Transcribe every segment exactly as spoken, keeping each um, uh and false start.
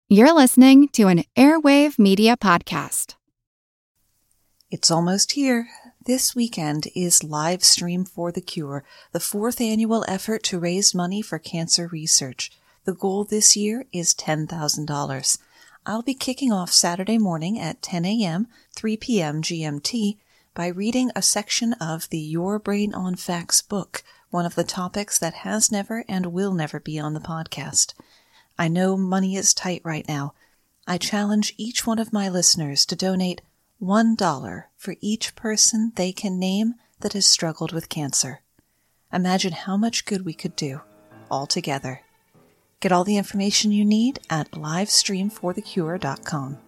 You're listening to an Airwave Media Podcast. It's almost here. This weekend is Live Stream for the Cure, the fourth annual effort to raise money for cancer research. The goal this year is ten thousand dollars. I'll be kicking off Saturday morning at ten a.m., three p.m. G M T, by reading a section of the Your Brain on Facts book, one of the topics that has never and will never be on the podcast. I know money is tight right now. I challenge each one of my listeners to donate one dollar for each person they can name that has struggled with cancer. Imagine how much good we could do, all together. Get all the information you need at livestream for the cure dot com.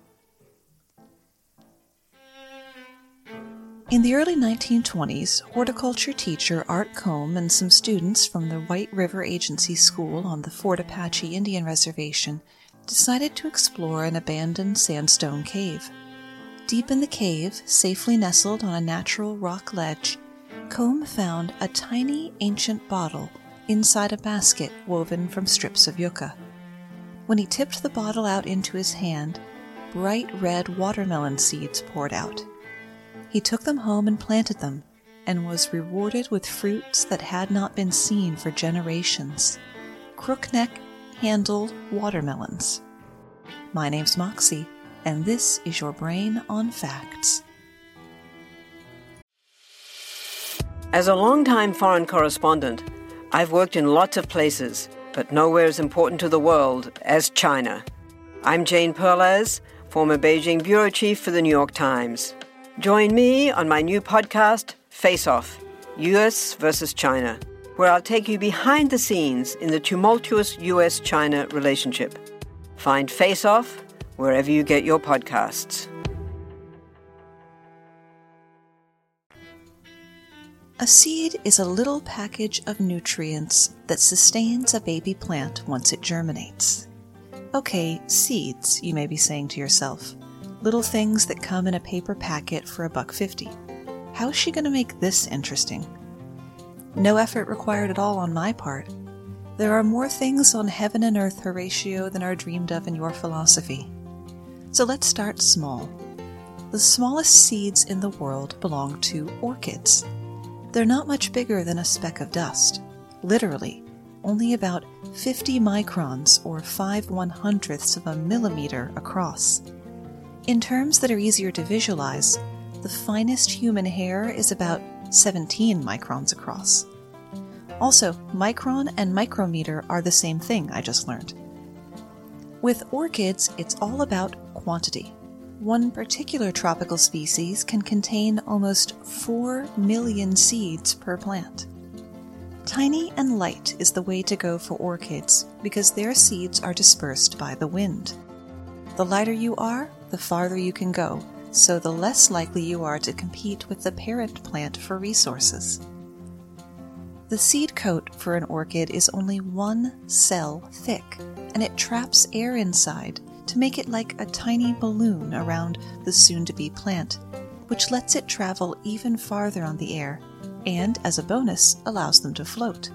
In the early nineteen twenties, horticulture teacher Art Combe and some students from the White River Agency School on the Fort Apache Indian Reservation decided to explore an abandoned sandstone cave. Deep in the cave, safely nestled on a natural rock ledge, Combe found a tiny ancient bottle inside a basket woven from strips of yucca. When he tipped the bottle out into his hand, bright red watermelon seeds poured out. He took them home and planted them, and was rewarded with fruits that had not been seen for generations. Crookneck-handled watermelons. My name's Moxie, and this is your Brain on Facts. As a longtime foreign correspondent, I've worked in lots of places, but nowhere as important to the world as China. I'm Jane Perlez, former Beijing bureau chief for the New York Times. Join me on my new podcast, Face Off, U S versus China, where I'll take you behind the scenes in the tumultuous U S China relationship. Find Face Off wherever you get your podcasts. A seed is a little package of nutrients that sustains a baby plant once it germinates. Okay, seeds, you may be saying to yourself. Little things that come in a paper packet for a buck fifty. How's she going to make this interesting? No effort required at all on my part. There are more things on heaven and earth, Horatio, than are dreamed of in your philosophy. So let's start small. The smallest seeds in the world belong to orchids. They're not much bigger than a speck of dust. Literally, only about fifty microns or five one-hundredths of a millimeter across. In terms that are easier to visualize, the finest human hair is about seventeen microns across. Also, micron and micrometer are the same thing, I just learned. With orchids, it's all about quantity. One particular tropical species can contain almost four million seeds per plant. Tiny and light is the way to go for orchids because their seeds are dispersed by the wind. The lighter you are, the farther you can go, so the less likely you are to compete with the parent plant for resources. The seed coat for an orchid is only one cell thick, and it traps air inside to make it like a tiny balloon around the soon-to-be plant, which lets it travel even farther on the air, and, as a bonus, allows them to float.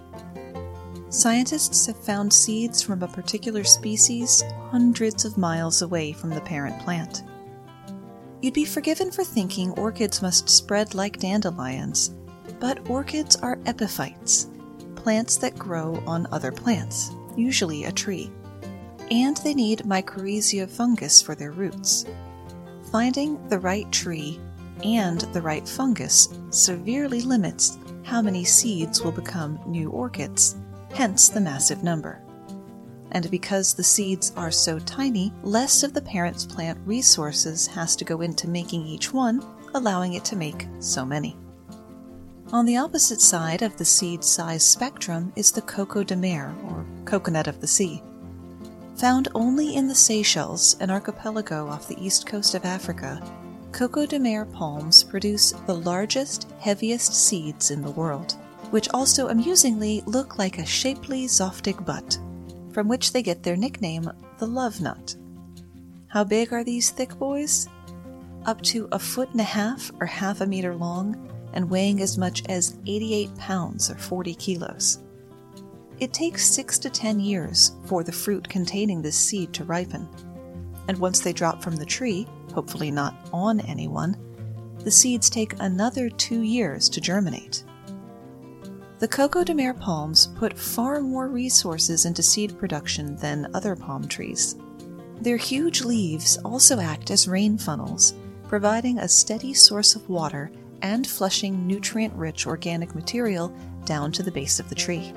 Scientists have found seeds from a particular species hundreds of miles away from the parent plant. You'd be forgiven for thinking orchids must spread like dandelions, but orchids are epiphytes, plants that grow on other plants, usually a tree, and they need mycorrhiza fungus for their roots. Finding the right tree and the right fungus severely limits how many seeds will become new orchids, hence the massive number. And because the seeds are so tiny, less of the parent plant resources has to go into making each one, allowing it to make so many. On the opposite side of the seed size spectrum is the coco de mer, or coconut of the sea. Found only in the Seychelles, an archipelago off the east coast of Africa, coco de mer palms produce the largest, heaviest seeds in the world, which also amusingly look like a shapely zoftig butt, from which they get their nickname, the love nut. How big are these thick boys? Up to a foot and a half or half a meter long, and weighing as much as eighty-eight pounds or forty kilos. It takes six to ten years for the fruit containing this seed to ripen. And once they drop from the tree, hopefully not on anyone, the seeds take another two years to germinate. The Coco de Mer palms put far more resources into seed production than other palm trees. Their huge leaves also act as rain funnels, providing a steady source of water and flushing nutrient-rich organic material down to the base of the tree.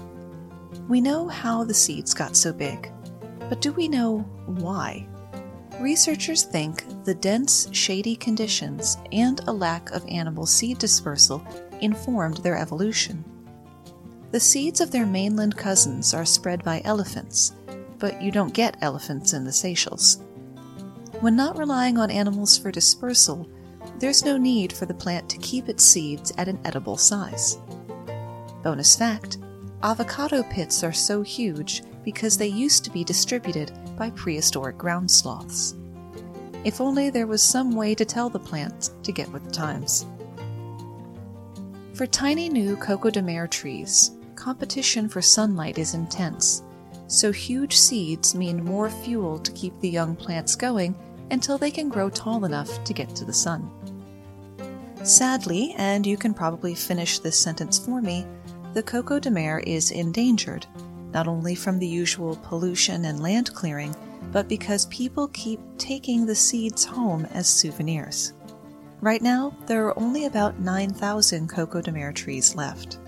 We know how the seeds got so big, but do we know why? Researchers think the dense, shady conditions and a lack of animal seed dispersal informed their evolution. The seeds of their mainland cousins are spread by elephants, but you don't get elephants in the Seychelles. When not relying on animals for dispersal, there's no need for the plant to keep its seeds at an edible size. Bonus fact, avocado pits are so huge because they used to be distributed by prehistoric ground sloths. If only there was some way to tell the plant to get with the times. For tiny new Coco de Mer trees, competition for sunlight is intense, so huge seeds mean more fuel to keep the young plants going until they can grow tall enough to get to the sun. Sadly, and you can probably finish this sentence for me, the Coco de Mer is endangered, not only from the usual pollution and land clearing, but because people keep taking the seeds home as souvenirs. Right now, there are only about nine thousand Coco de Mer trees left.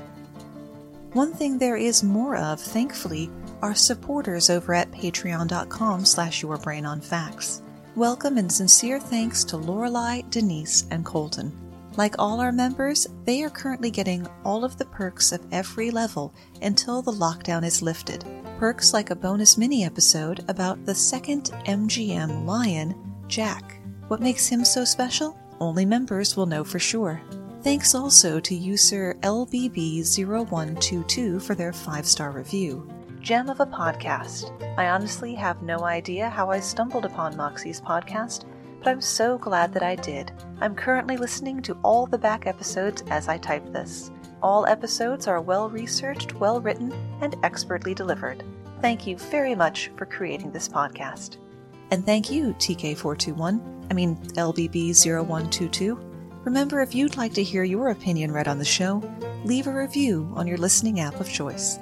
One thing there is more of, thankfully, are supporters over at patreon.com slash yourbrainonfacts. Welcome and sincere thanks to Lorelei, Denise, and Colton. Like all our members, they are currently getting all of the perks of every level until the lockdown is lifted. Perks like a bonus mini-episode about the second M G M lion, Jack. What makes him so special? Only members will know for sure. Thanks also to user L B B zero one two two for their five-star review. Gem of a podcast. I honestly have no idea how I stumbled upon Moxie's podcast, but I'm so glad that I did. I'm currently listening to all the back episodes as I type this. All episodes are well-researched, well-written, and expertly delivered. Thank you very much for creating this podcast. And thank you, T K four two one, I mean L B B zero one two two. Remember, if you'd like to hear your opinion read on the show, leave a review on your listening app of choice.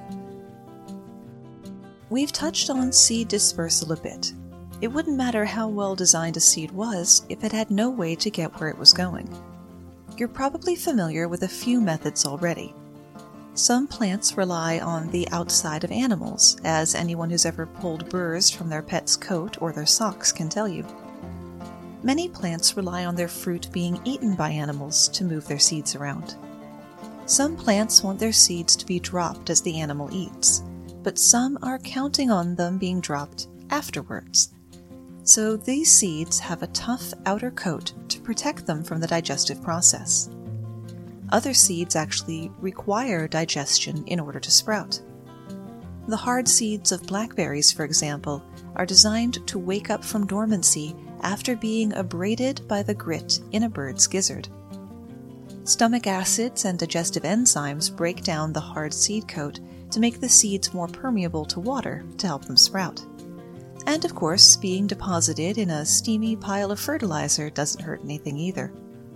We've touched on seed dispersal a bit. It wouldn't matter how well designed a seed was if it had no way to get where it was going. You're probably familiar with a few methods already. Some plants rely on the outside of animals, as anyone who's ever pulled burrs from their pet's coat or their socks can tell you. Many plants rely on their fruit being eaten by animals to move their seeds around. Some plants want their seeds to be dropped as the animal eats, but some are counting on them being dropped afterwards. So these seeds have a tough outer coat to protect them from the digestive process. Other seeds actually require digestion in order to sprout. The hard seeds of blackberries, for example, are designed to wake up from dormancy after being abraded by the grit in a bird's gizzard. Stomach acids and digestive enzymes break down the hard seed coat to make the seeds more permeable to water to help them sprout. And of course, being deposited in a steamy pile of fertilizer doesn't hurt anything either.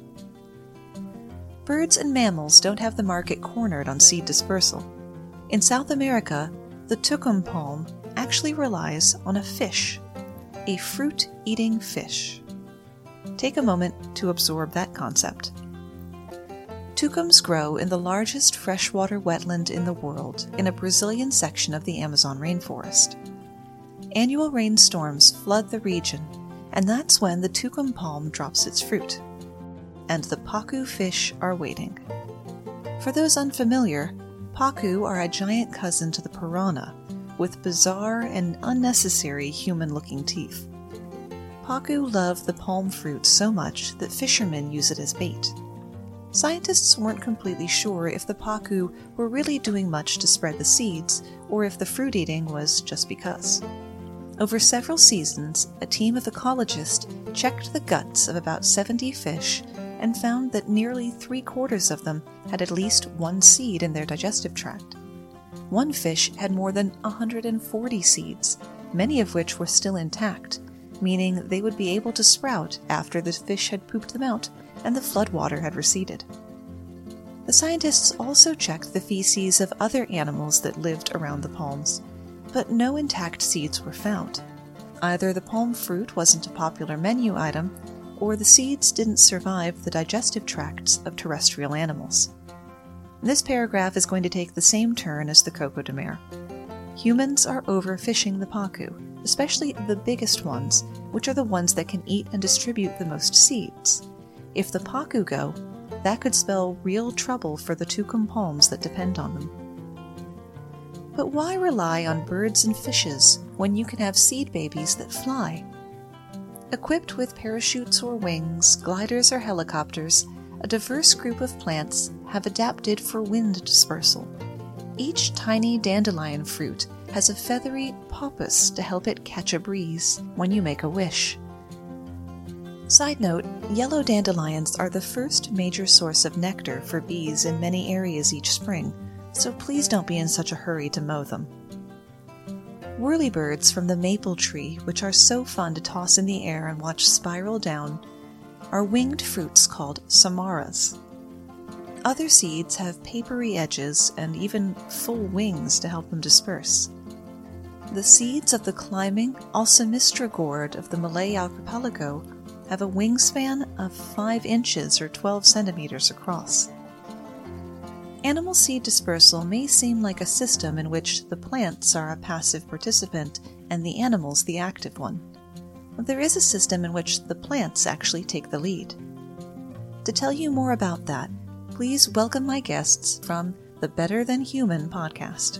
Birds and mammals don't have the market cornered on seed dispersal. In South America, the tucum palm actually relies on a fish, a fruit-eating fish. Take a moment to absorb that concept. Tucums grow in the largest freshwater wetland in the world in a Brazilian section of the Amazon rainforest. Annual rainstorms flood the region, and that's when the tucum palm drops its fruit. And the pacu fish are waiting. For those unfamiliar, pacu are a giant cousin to the piranha, with bizarre and unnecessary human-looking teeth. Pacu love the palm fruit so much that fishermen use it as bait. Scientists weren't completely sure if the pacu were really doing much to spread the seeds, or if the fruit eating was just because. Over several seasons, a team of ecologists checked the guts of about seventy fish and found that nearly three-quarters of them had at least one seed in their digestive tract. One fish had more than one hundred forty seeds, many of which were still intact, meaning they would be able to sprout after the fish had pooped them out and the floodwater had receded. The scientists also checked the feces of other animals that lived around the palms, but no intact seeds were found. Either the palm fruit wasn't a popular menu item, or the seeds didn't survive the digestive tracts of terrestrial animals. This paragraph is going to take the same turn as the Coco de Mer. Humans are overfishing the pacu, especially the biggest ones, which are the ones that can eat and distribute the most seeds. If the pacu go, that could spell real trouble for the tucum palms that depend on them. But why rely on birds and fishes when you can have seed babies that fly? Equipped with parachutes or wings, gliders or helicopters, a diverse group of plants have adapted for wind dispersal. Each tiny dandelion fruit has a feathery pappus to help it catch a breeze when you make a wish. Side note, yellow dandelions are the first major source of nectar for bees in many areas each spring, so please don't be in such a hurry to mow them. Whirlybirds from the maple tree, which are so fun to toss in the air and watch spiral down, are winged fruits called samaras. Other seeds have papery edges and even full wings to help them disperse. The seeds of the climbing Alcemistра gourd of the Malay archipelago have a wingspan of five inches or twelve centimeters across. Animal seed dispersal may seem like a system in which the plants are a passive participant and the animals the active one. But there is a system in which the plants actually take the lead. To tell you more about that, please welcome my guests from the Better Than Human podcast.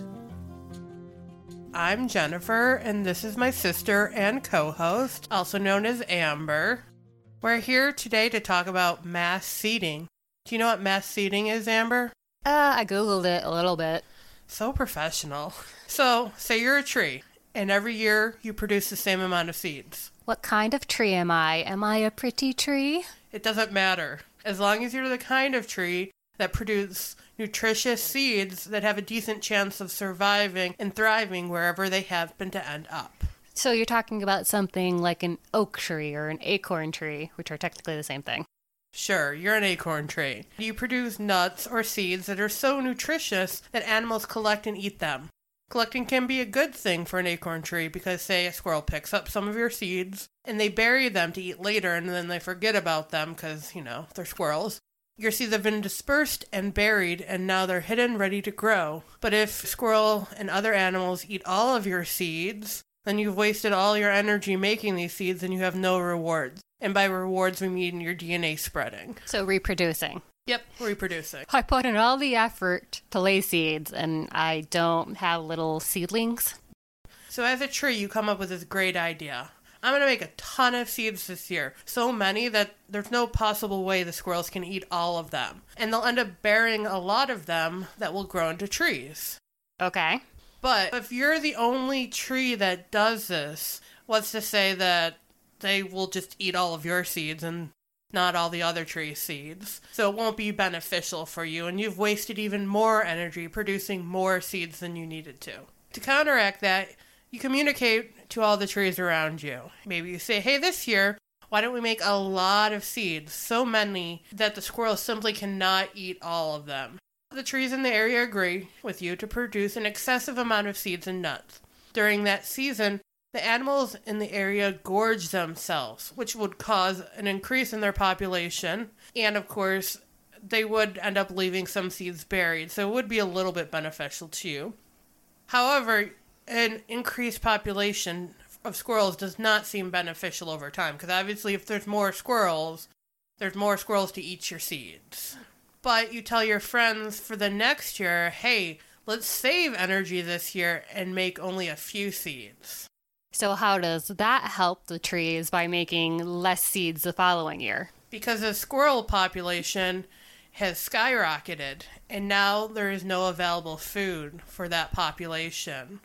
I'm Jennifer, and this is my sister and co-host, also known as Amber. We're here today to talk about mass seeding. Do you know what mass seeding is, Amber? Uh, I googled it a little bit. So professional. So, say you're a tree, and every year you produce the same amount of seeds. What kind of tree am I? Am I a pretty tree? It doesn't matter. As long as you're the kind of tree that produce nutritious seeds that have a decent chance of surviving and thriving wherever they happen to end up. So you're talking about something like an oak tree or an acorn tree, which are technically the same thing. Sure, you're an acorn tree. You produce nuts or seeds that are so nutritious that animals collect and eat them. Collecting can be a good thing for an acorn tree because, say, a squirrel picks up some of your seeds and they bury them to eat later and then they forget about them because, you know, they're squirrels. Your seeds have been dispersed and buried and now they're hidden, ready to grow. But if a squirrel and other animals eat all of your seeds, then you've wasted all your energy making these seeds and you have no rewards. And by rewards, we mean your D N A spreading. So reproducing. Yep, reproducing. I put in all the effort to lay seeds, and I don't have little seedlings. So as a tree, you come up with this great idea. I'm going to make a ton of seeds this year. So many that there's no possible way the squirrels can eat all of them. And they'll end up burying a lot of them that will grow into trees. Okay. But if you're the only tree that does this, what's to say that they will just eat all of your seeds and not all the other tree seeds. So it won't be beneficial for you, and you've wasted even more energy producing more seeds than you needed to. To counteract that, you communicate to all the trees around you. Maybe you say, hey, this year, why don't we make a lot of seeds, so many that the squirrels simply cannot eat all of them. The trees in the area agree with you to produce an excessive amount of seeds and nuts. During that season, the animals in the area gorge themselves, which would cause an increase in their population. And of course, they would end up leaving some seeds buried, so it would be a little bit beneficial to you. However, an increased population of squirrels does not seem beneficial over time, because obviously if there's more squirrels, there's more squirrels to eat your seeds. But you tell your friends for the next year, hey, let's save energy this year and make only a few seeds. So how does that help the trees by making less seeds the following year? Because the squirrel population has skyrocketed, and now there is no available food for that population.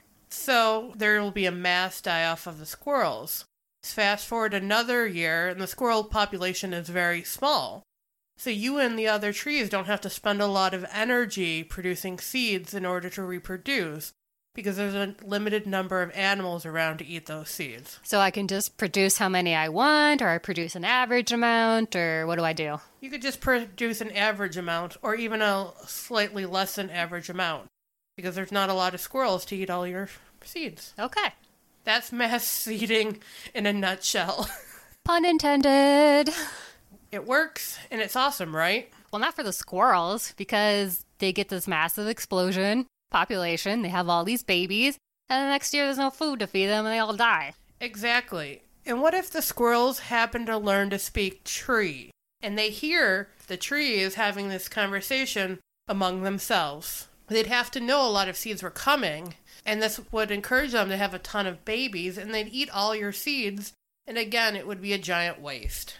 So there will be a mass die-off of the squirrels. Fast forward another year, and the squirrel population is very small. So you and the other trees don't have to spend a lot of energy producing seeds in order to reproduce, because there's a limited number of animals around to eat those seeds. So I can just produce how many I want, or I produce an average amount, or what do I do? You could just produce an average amount, or even a slightly less than average amount, because there's not a lot of squirrels to eat all your seeds. Okay. That's mass seeding in a nutshell. Pun intended. It works, and it's awesome, right? Well, not for the squirrels, because they get this massive explosion population. They have all these babies, and the next year there's no food to feed them, and they all die. Exactly. And what if the squirrels happen to learn to speak tree, and they hear the trees having this conversation among themselves? They'd have to know a lot of seeds were coming, and this would encourage them to have a ton of babies, and they'd eat all your seeds, and again, it would be a giant waste.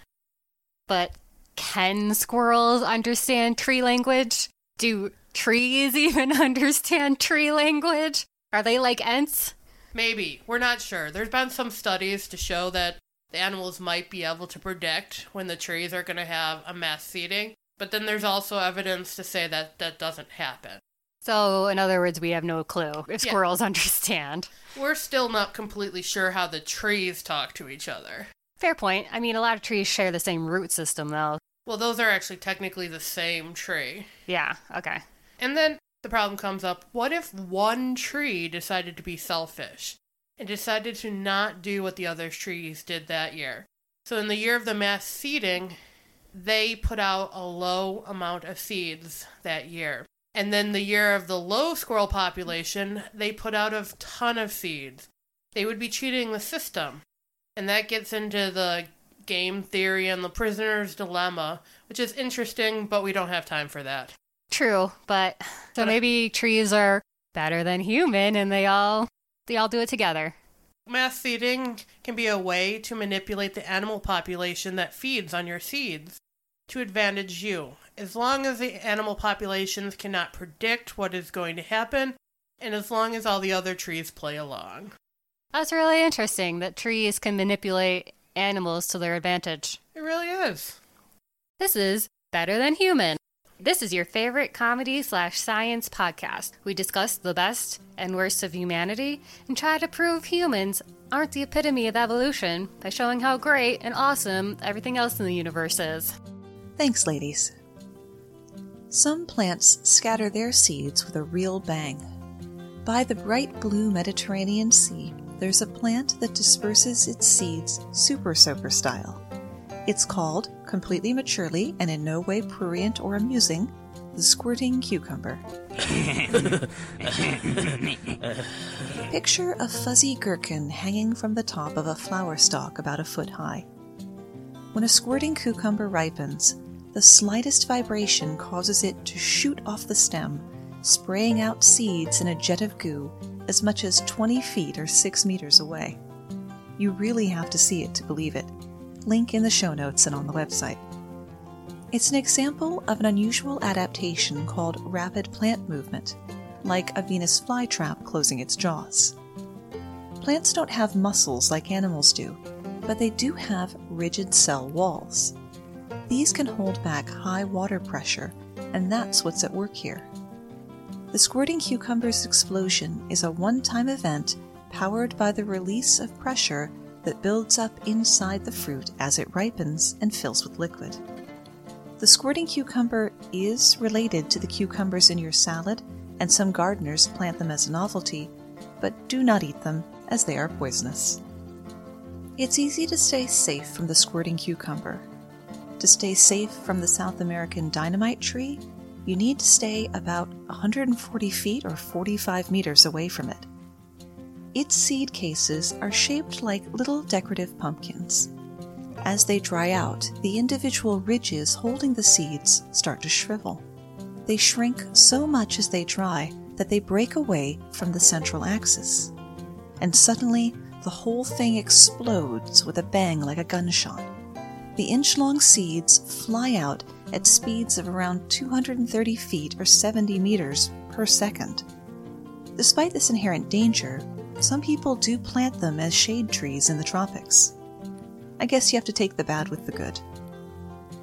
But can squirrels understand tree language? Do trees even understand tree language? Are they like Ents? Maybe. We're not sure. There's been some studies to show that the animals might be able to predict when the trees are going to have a mass seeding, but then there's also evidence to say that that doesn't happen. So, in other words, we have no clue if Yeah. squirrels understand. We're still not completely sure how the trees talk to each other. Fair point. I mean, a lot of trees share the same root system, though. Well, those are actually technically the same tree. Yeah, okay. And then the problem comes up, what if one tree decided to be selfish and decided to not do what the other trees did that year? So in the year of the mass seeding, they put out a low amount of seeds that year. And then the year of the low squirrel population, they put out a ton of seeds. They would be cheating the system. And that gets into the game theory and the prisoner's dilemma, which is interesting, but we don't have time for that. True, but so maybe trees are better than human and they all they all do it together. Mass seeding can be a way to manipulate the animal population that feeds on your seeds to advantage you, as long as the animal populations cannot predict what is going to happen, and as long as all the other trees play along. That's really interesting that trees can manipulate animals to their advantage. It really is. This is Better Than Human. This is your favorite comedy slash science podcast. We discuss the best and worst of humanity and try to prove humans aren't the epitome of evolution by showing how great and awesome everything else in the universe is. Thanks, ladies. Some plants scatter their seeds with a real bang. By the bright blue Mediterranean Sea, there's a plant that disperses its seeds super soaker style. It's called, completely maturely and in no way prurient or amusing, the squirting cucumber. Picture a fuzzy gherkin hanging from the top of a flower stalk about a foot high. When a squirting cucumber ripens, the slightest vibration causes it to shoot off the stem, spraying out seeds in a jet of goo as much as twenty feet or six meters away. You really have to see it to believe it. Link in the show notes and on the website. It's an example of an unusual adaptation called rapid plant movement, like a Venus flytrap closing its jaws. Plants don't have muscles like animals do, but they do have rigid cell walls. These can hold back high water pressure, and that's what's at work here. The squirting cucumber's explosion is a one-time event powered by the release of pressure that builds up inside the fruit as it ripens and fills with liquid. The squirting cucumber is related to the cucumbers in your salad, and some gardeners plant them as a novelty, but do not eat them as they are poisonous. It's easy to stay safe from the squirting cucumber. To stay safe from the South American dynamite tree, you need to stay about one hundred forty feet or forty-five meters away from it. Its seed cases are shaped like little decorative pumpkins. As they dry out, the individual ridges holding the seeds start to shrivel. They shrink so much as they dry that they break away from the central axis. And suddenly, the whole thing explodes with a bang like a gunshot. The inch-long seeds fly out at speeds of around two hundred thirty feet or seventy meters per second. Despite this inherent danger, some people do plant them as shade trees in the tropics. I guess you have to take the bad with the good.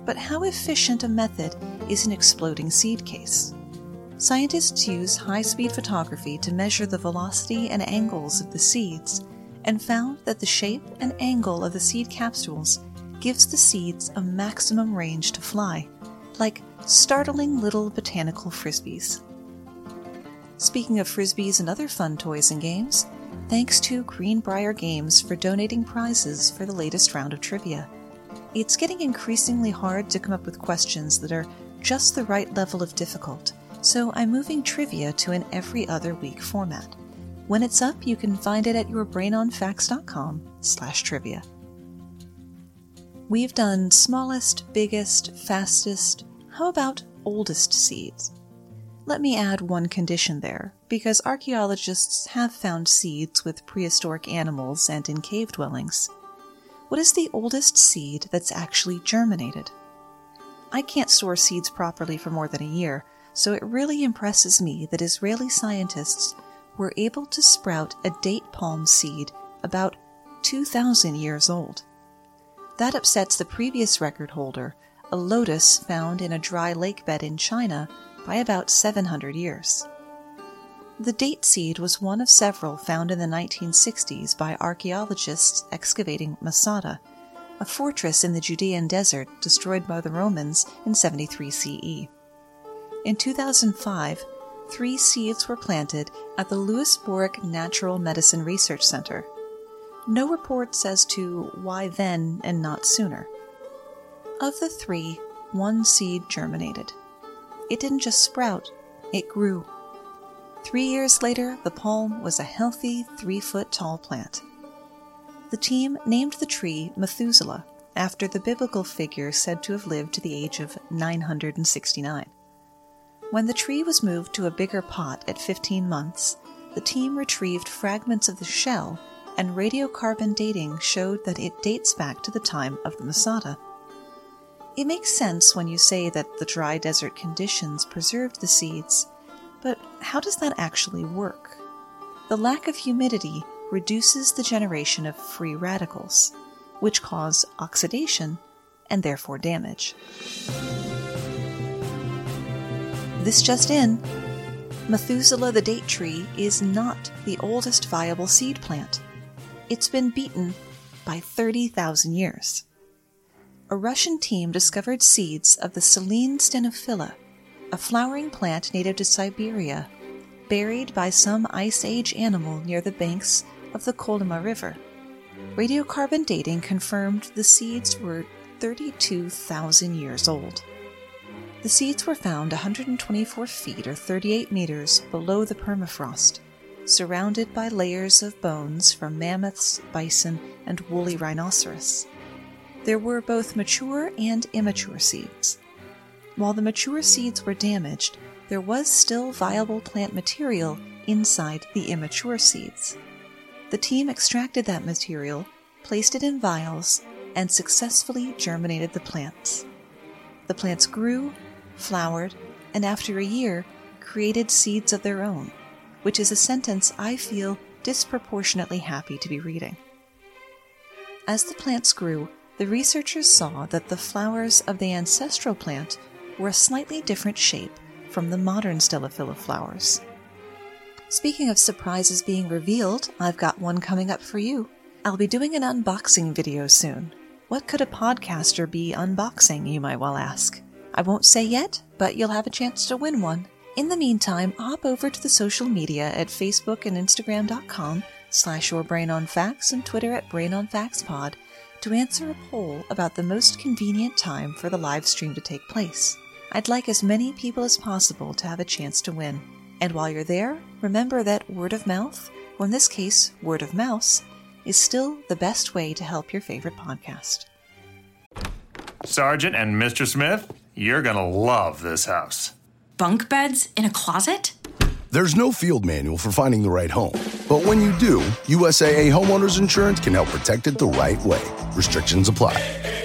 But how efficient a method is an exploding seed case? Scientists use high-speed photography to measure the velocity and angles of the seeds and found that the shape and angle of the seed capsules gives the seeds a maximum range to fly, like startling little botanical frisbees. Speaking of frisbees and other fun toys and games, thanks to Greenbrier Games for donating prizes for the latest round of trivia. It's getting increasingly hard to come up with questions that are just the right level of difficult, so I'm moving trivia to an every other week format. When it's up, you can find it at yourbrainonfacts.com slash trivia. We've done smallest, biggest, fastest, how about oldest seeds? Let me add one condition there, because archaeologists have found seeds with prehistoric animals and in cave dwellings. What is the oldest seed that's actually germinated? I can't store seeds properly for more than a year, so it really impresses me that Israeli scientists were able to sprout a date palm seed about two thousand years old. That upsets the previous record holder, a lotus found in a dry lake bed in China, by about seven hundred years. The date seed was one of several found in the nineteen sixties by archaeologists excavating Masada, a fortress in the Judean desert destroyed by the Romans in seventy-three C E. In two thousand five, three seeds were planted at the Louis Bourque Natural Medicine Research Center. No reports as to why then and not sooner. Of the three, one seed germinated. It didn't just sprout, it grew. Three years later, the palm was a healthy, three-foot-tall plant. The team named the tree Methuselah, after the biblical figure said to have lived to the age of nine hundred sixty-nine. When the tree was moved to a bigger pot at fifteen months, the team retrieved fragments of the shell, and radiocarbon dating showed that it dates back to the time of the Masada. It makes sense when you say that the dry desert conditions preserved the seeds, but how does that actually work? The lack of humidity reduces the generation of free radicals, which cause oxidation and therefore damage. This just in, Methuselah the date tree is not the oldest viable seed plant. It's been beaten by thirty thousand years. A Russian team discovered seeds of the Silene stenophila, a flowering plant native to Siberia, buried by some Ice Age animal near the banks of the Kolyma River. Radiocarbon dating confirmed the seeds were thirty-two thousand years old. The seeds were found one hundred twenty-four feet or thirty-eight meters below the permafrost, surrounded by layers of bones from mammoths, bison, and woolly rhinoceros. There were both mature and immature seeds. While the mature seeds were damaged, there was still viable plant material inside the immature seeds. The team extracted that material, placed it in vials, and successfully germinated the plants. The plants grew, flowered, and after a year, created seeds of their own, which is a sentence I feel disproportionately happy to be reading. As the plants grew, the researchers saw that the flowers of the ancestral plant were a slightly different shape from the modern Stenophila flowers. Speaking of surprises being revealed, I've got one coming up for you. I'll be doing an unboxing video soon. What could a podcaster be unboxing, you might well ask? I won't say yet, but you'll have a chance to win one. In the meantime, hop over to the social media at Facebook and Instagram.com slash yourbrainonfacts and Twitter at brainonfactspod to answer a poll about the most convenient time for the live stream to take place. I'd like as many people as possible to have a chance to win. And while you're there, remember that word of mouth, or in this case, word of mouse, is still the best way to help your favorite podcast. Sergeant and Mister Smith, you're gonna love this house. Bunk beds in a closet? There's no field manual for finding the right home. But when you do, U S A A Homeowners Insurance can help protect it the right way. Restrictions apply.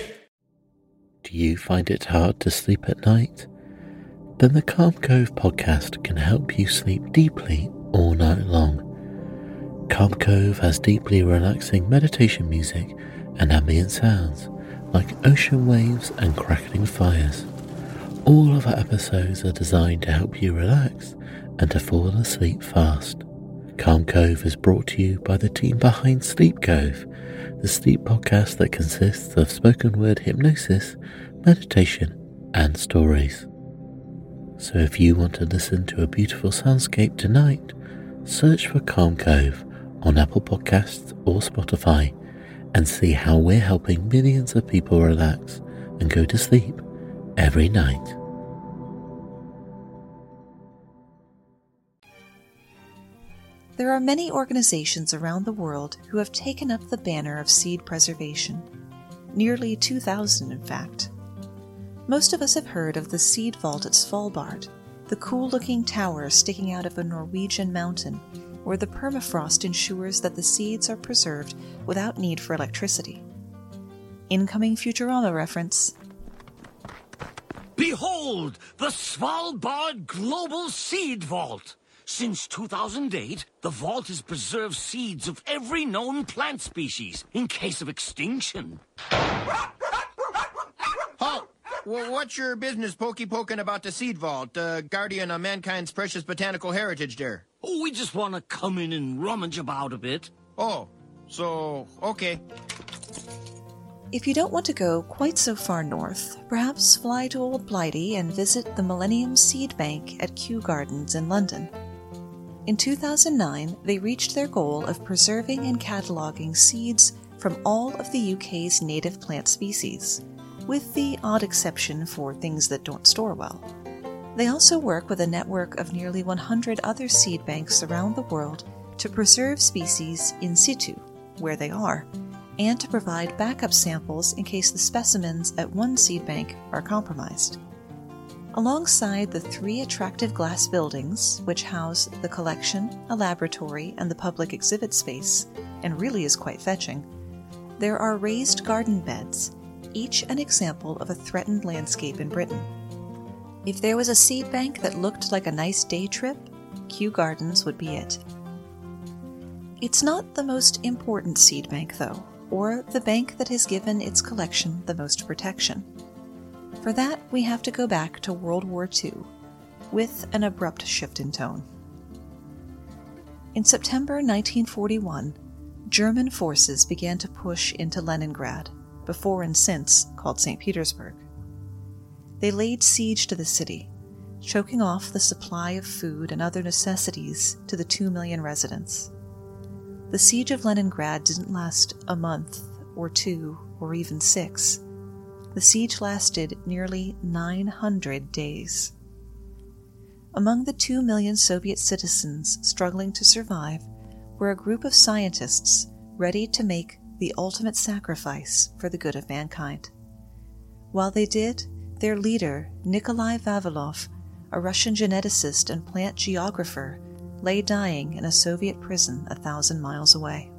Do you find it hard to sleep at night? Then the Calm Cove podcast can help you sleep deeply all night long. Calm Cove has deeply relaxing meditation music and ambient sounds like ocean waves and crackling fires. All of our episodes are designed to help you relax and to fall asleep fast. Calm Cove is brought to you by the team behind Sleep Cove, the sleep podcast that consists of spoken word hypnosis, meditation, and stories. So if you want to listen to a beautiful soundscape tonight, search for Calm Cove on Apple Podcasts or Spotify and see how we're helping millions of people relax and go to sleep every night. There are many organizations around the world who have taken up the banner of seed preservation. Nearly two thousand, in fact. Most of us have heard of the Seed Vault at Svalbard, the cool-looking tower sticking out of a Norwegian mountain, where the permafrost ensures that the seeds are preserved without need for electricity. Incoming Futurama reference. Behold, the Svalbard Global Seed Vault! Since two thousand eight, the vault has preserved seeds of every known plant species in case of extinction. Halt! Well, what's your business pokey-poking about the Seed Vault, uh, guardian of mankind's precious botanical heritage there? Oh, we just want to come in and rummage about a bit. Oh, so, okay. If you don't want to go quite so far north, perhaps fly to Old Blighty and visit the Millennium Seed Bank at Kew Gardens in London. In two thousand nine, they reached their goal of preserving and cataloguing seeds from all of the U K's native plant species, with the odd exception for things that don't store well. They also work with a network of nearly one hundred other seed banks around the world to preserve species in situ, where they are, and to provide backup samples in case the specimens at one seed bank are compromised. Alongside the three attractive glass buildings, which house the collection, a laboratory, and the public exhibit space, and really is quite fetching, there are raised garden beds, each an example of a threatened landscape in Britain. If there was a seed bank that looked like a nice day trip, Kew Gardens would be it. It's not the most important seed bank, though, or the bank that has given its collection the most protection. For that, we have to go back to World War Two, with an abrupt shift in tone. In September nineteen forty-one, German forces began to push into Leningrad, before and since called Saint Petersburg. They laid siege to the city, choking off the supply of food and other necessities to the two million residents. The siege of Leningrad didn't last a month, or two, or even six. The siege lasted nearly nine hundred days. Among the two million Soviet citizens struggling to survive were a group of scientists ready to make the ultimate sacrifice for the good of mankind. While they did, their leader, Nikolai Vavilov, a Russian geneticist and plant geographer, lay dying in a Soviet prison a thousand miles away.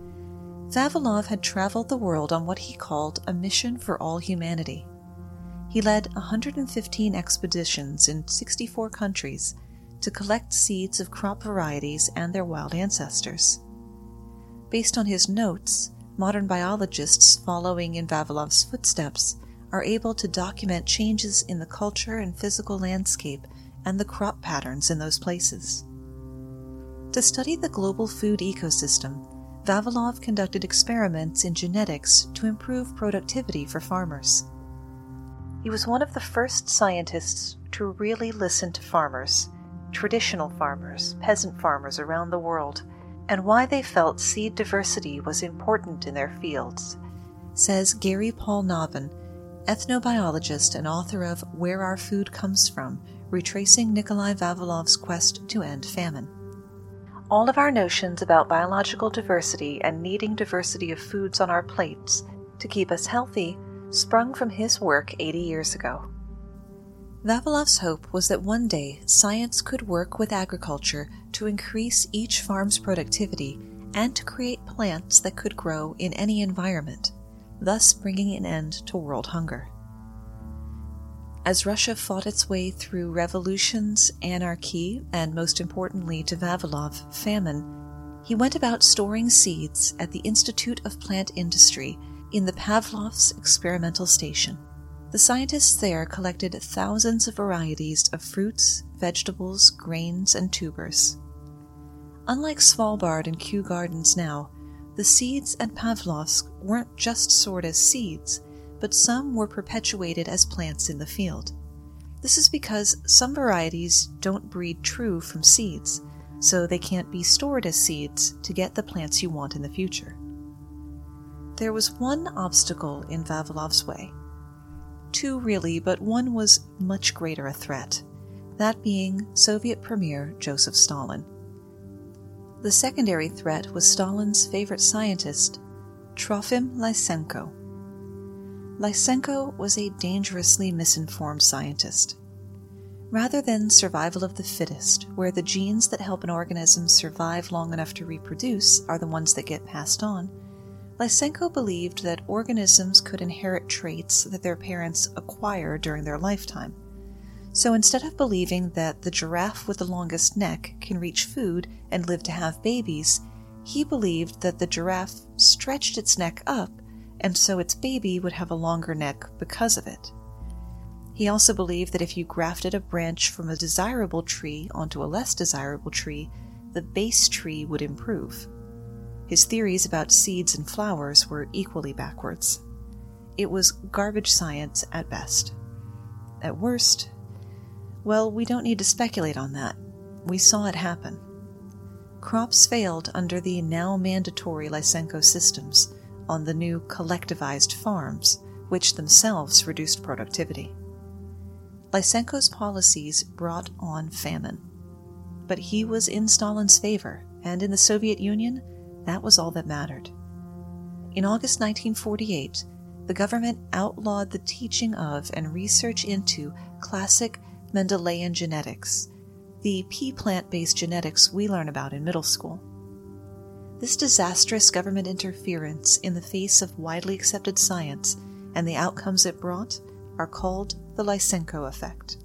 Vavilov had traveled the world on what he called a mission for all humanity. He led one hundred fifteen expeditions in sixty-four countries to collect seeds of crop varieties and their wild ancestors. Based on his notes, modern biologists following in Vavilov's footsteps are able to document changes in the culture and physical landscape and the crop patterns in those places. To study the global food ecosystem, Vavilov conducted experiments in genetics to improve productivity for farmers. He was one of the first scientists to really listen to farmers, traditional farmers, peasant farmers around the world, and why they felt seed diversity was important in their fields, says Gary Paul Nobben, ethnobiologist and author of Where Our Food Comes From, retracing Nikolai Vavilov's quest to end famine. All of our notions about biological diversity and needing diversity of foods on our plates to keep us healthy sprung from his work eighty years ago. Vavilov's hope was that one day science could work with agriculture to increase each farm's productivity and to create plants that could grow in any environment, thus bringing an end to world hunger. As Russia fought its way through revolutions, anarchy, and most importantly to Vavilov, famine, he went about storing seeds at the Institute of Plant Industry in the Pavlov's experimental station. The scientists there collected thousands of varieties of fruits, vegetables, grains, and tubers. Unlike Svalbard and Kew Gardens now, the seeds at Pavlovsk weren't just stored as seeds, but some were perpetuated as plants in the field. This is because some varieties don't breed true from seeds, so they can't be stored as seeds to get the plants you want in the future. There was one obstacle in Vavilov's way. Two really, but one was much greater a threat, that being Soviet Premier Joseph Stalin. The secondary threat was Stalin's favorite scientist, Trofim Lysenko. Lysenko was a dangerously misinformed scientist. Rather than survival of the fittest, where the genes that help an organism survive long enough to reproduce are the ones that get passed on, Lysenko believed that organisms could inherit traits that their parents acquire during their lifetime. So instead of believing that the giraffe with the longest neck can reach food and live to have babies, he believed that the giraffe stretched its neck up, and so its baby would have a longer neck because of it. He also believed that if you grafted a branch from a desirable tree onto a less desirable tree, the base tree would improve. His theories about seeds and flowers were equally backwards. It was garbage science at best. At worst, well, we don't need to speculate on that. We saw it happen. Crops failed under the now mandatory Lysenko systems on the new collectivized farms, which themselves reduced productivity. Lysenko's policies brought on famine. But he was in Stalin's favor, and in the Soviet Union, that was all that mattered. In August nineteen forty-eight, the government outlawed the teaching of and research into classic Mendelian genetics, the pea plant-based genetics we learn about in middle school. This disastrous government interference in the face of widely accepted science and the outcomes it brought are called the Lysenko effect.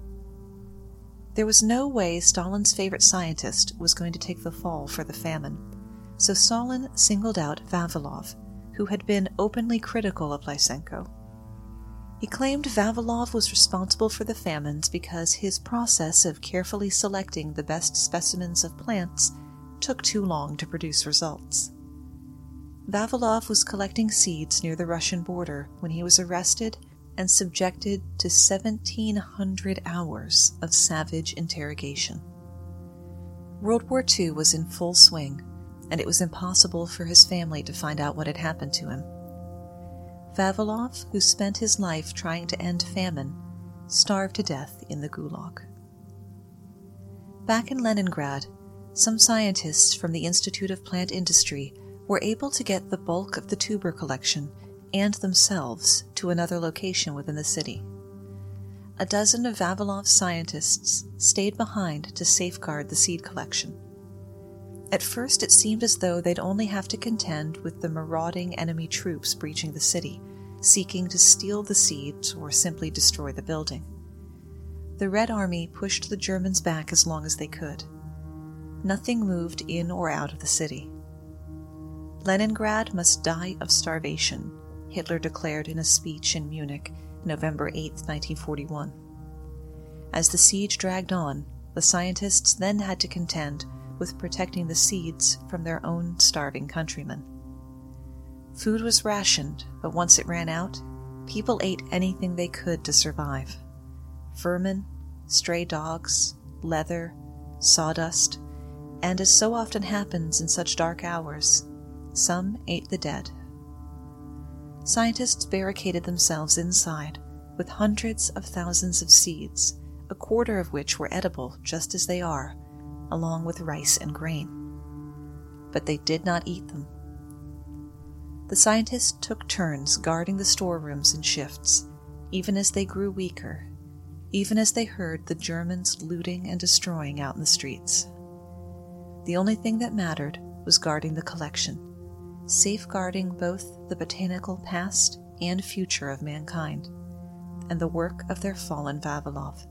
There was no way Stalin's favorite scientist was going to take the fall for the famine, so Stalin singled out Vavilov, who had been openly critical of Lysenko. He claimed Vavilov was responsible for the famines because his process of carefully selecting the best specimens of plants took too long to produce results. Vavilov was collecting seeds near the Russian border when he was arrested and subjected to seventeen hundred hours of savage interrogation. World War Two was in full swing, and it was impossible for his family to find out what had happened to him. Vavilov, who spent his life trying to end famine, starved to death in the Gulag. Back in Leningrad, some scientists from the Institute of Plant Industry were able to get the bulk of the tuber collection and themselves to another location within the city. A dozen of Vavilov's scientists stayed behind to safeguard the seed collection. At first, it seemed as though they'd only have to contend with the marauding enemy troops breaching the city, seeking to steal the seeds or simply destroy the building. The Red Army pushed the Germans back as long as they could. Nothing moved in or out of the city. Leningrad must die of starvation, Hitler declared in a speech in Munich, November eighth, nineteen forty-one. As the siege dragged on, the scientists then had to contend with protecting the seeds from their own starving countrymen. Food was rationed, but once it ran out, people ate anything they could to survive. Vermin, stray dogs, leather, sawdust, and as so often happens in such dark hours, some ate the dead. Scientists barricaded themselves inside with hundreds of thousands of seeds, a quarter of which were edible just as they are, along with rice and grain. But they did not eat them. The scientists took turns guarding the storerooms in shifts, even as they grew weaker, even as they heard the Germans looting and destroying out in the streets. The only thing that mattered was guarding the collection, safeguarding both the botanical past and future of mankind, and the work of their fallen Vavilov.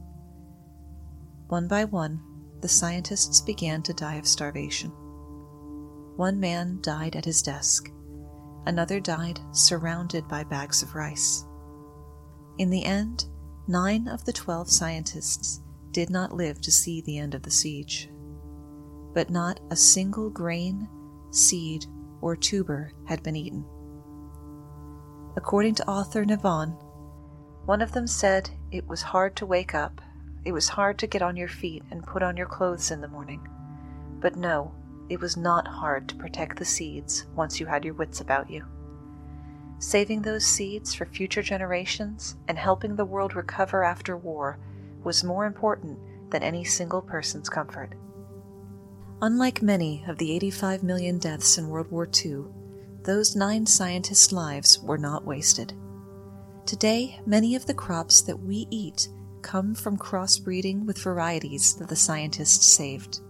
One by one, the scientists began to die of starvation. One man died at his desk. Another died surrounded by bags of rice. In the end, nine of the twelve scientists did not live to see the end of the siege. But not a single grain, seed, or tuber had been eaten. According to author Navon, one of them said it was hard to wake up, it was hard to get on your feet and put on your clothes in the morning. But no, it was not hard to protect the seeds once you had your wits about you. Saving those seeds for future generations and helping the world recover after war was more important than any single person's comfort. Unlike many of the eighty-five million deaths in World War Two, those nine scientists' lives were not wasted. Today, many of the crops that we eat come from crossbreeding with varieties that the scientists saved.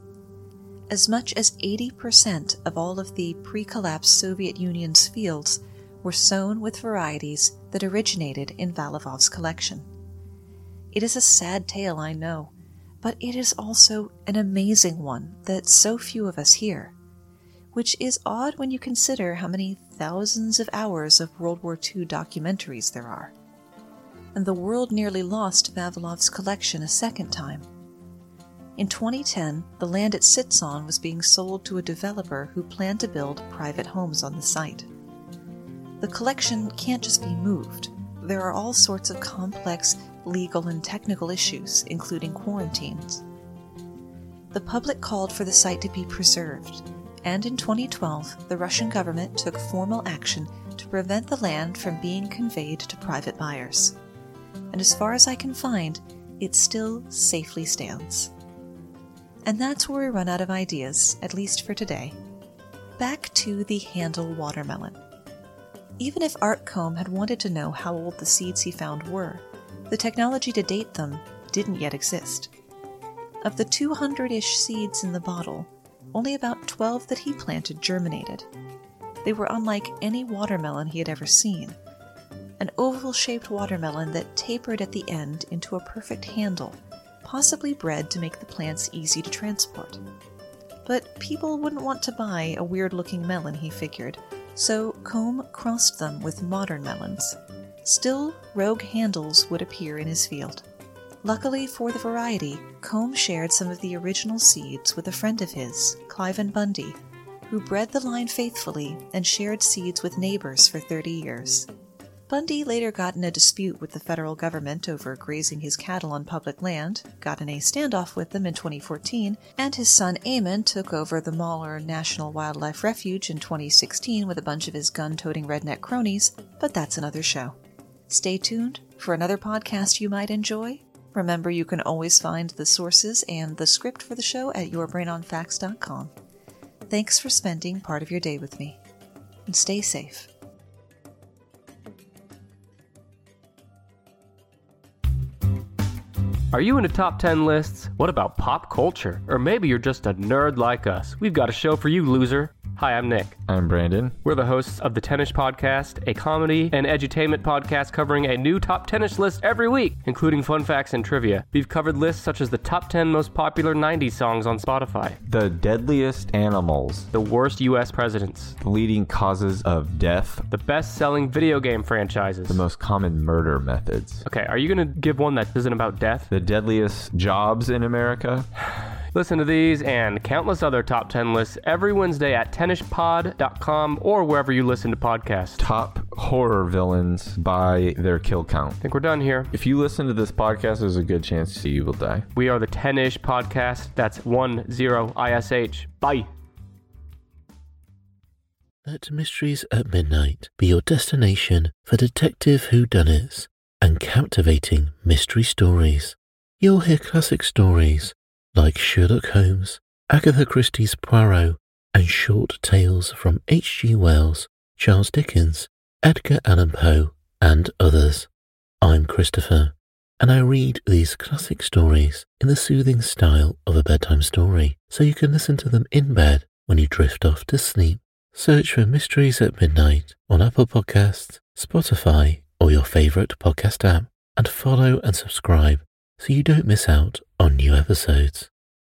As much as eighty percent of all of the pre-collapsed Soviet Union's fields were sown with varieties that originated in Valivov's collection. It is a sad tale, I know, but it is also an amazing one that so few of us hear, which is odd when you consider how many thousands of hours of World War Two documentaries there are. And the world nearly lost Vavilov's collection a second time. In twenty ten, the land it sits on was being sold to a developer who planned to build private homes on the site. The collection can't just be moved. There are all sorts of complex legal and technical issues, including quarantines. The public called for the site to be preserved, and in twenty twelve, the Russian government took formal action to prevent the land from being conveyed to private buyers. And as far as I can find, it still safely stands. And that's where we run out of ideas, at least for today. Back to the Handel watermelon. Even if Art Combe had wanted to know how old the seeds he found were, the technology to date them didn't yet exist. Of the two hundred-ish seeds in the bottle, only about twelve that he planted germinated. They were unlike any watermelon he had ever seen. An oval-shaped watermelon that tapered at the end into a perfect handle, possibly bred to make the plants easy to transport. But people wouldn't want to buy a weird-looking melon, he figured, so Combe crossed them with modern melons. Still, rogue Handels would appear in his field. Luckily for the variety, Combe shared some of the original seeds with a friend of his, Cliven Bundy, who bred the line faithfully and shared seeds with neighbors for thirty years. Bundy later got in a dispute with the federal government over grazing his cattle on public land, got in a standoff with them in twenty fourteen, and his son Eamon took over the Mahler National Wildlife Refuge in twenty sixteen with a bunch of his gun-toting redneck cronies, but that's another show. Stay tuned for another podcast you might enjoy. Remember, you can always find the sources and the script for the show at your brain on facts dot com. Thanks for spending part of your day with me, and stay safe. Are you into top ten lists? What about pop culture? Or maybe you're just a nerd like us. We've got a show for you, loser. Hi, I'm Nick. I'm Brandon. We're the hosts of the Tennis Podcast, a comedy and edutainment podcast covering a new top tennis list every week, including fun facts and trivia. We've covered lists such as the top ten most popular nineties songs on Spotify, the deadliest animals, the worst U S presidents, the leading causes of death, the best-selling video game franchises, the most common murder methods. Okay, are you going to give one that isn't about death? The deadliest jobs in America. Listen to these and countless other top ten lists every Wednesday at tennis pod dot com or wherever you listen to podcasts. Top horror villains by their kill count. I think we're done here. If you listen to this podcast, there's a good chance you will die. We are the ten-ish Podcast. That's one zero I S H. Bye. Let Mysteries at Midnight be your destination for detective whodunits and captivating mystery stories. You'll hear classic stories like Sherlock Holmes, Agatha Christie's Poirot, and short tales from H G Wells, Charles Dickens, Edgar Allan Poe, and others. I'm Christopher, and I read these classic stories in the soothing style of a bedtime story, so you can listen to them in bed when you drift off to sleep. Search for Mysteries at Midnight on Apple Podcasts, Spotify, or your favourite podcast app, and follow and subscribe so you don't miss out on new episodes.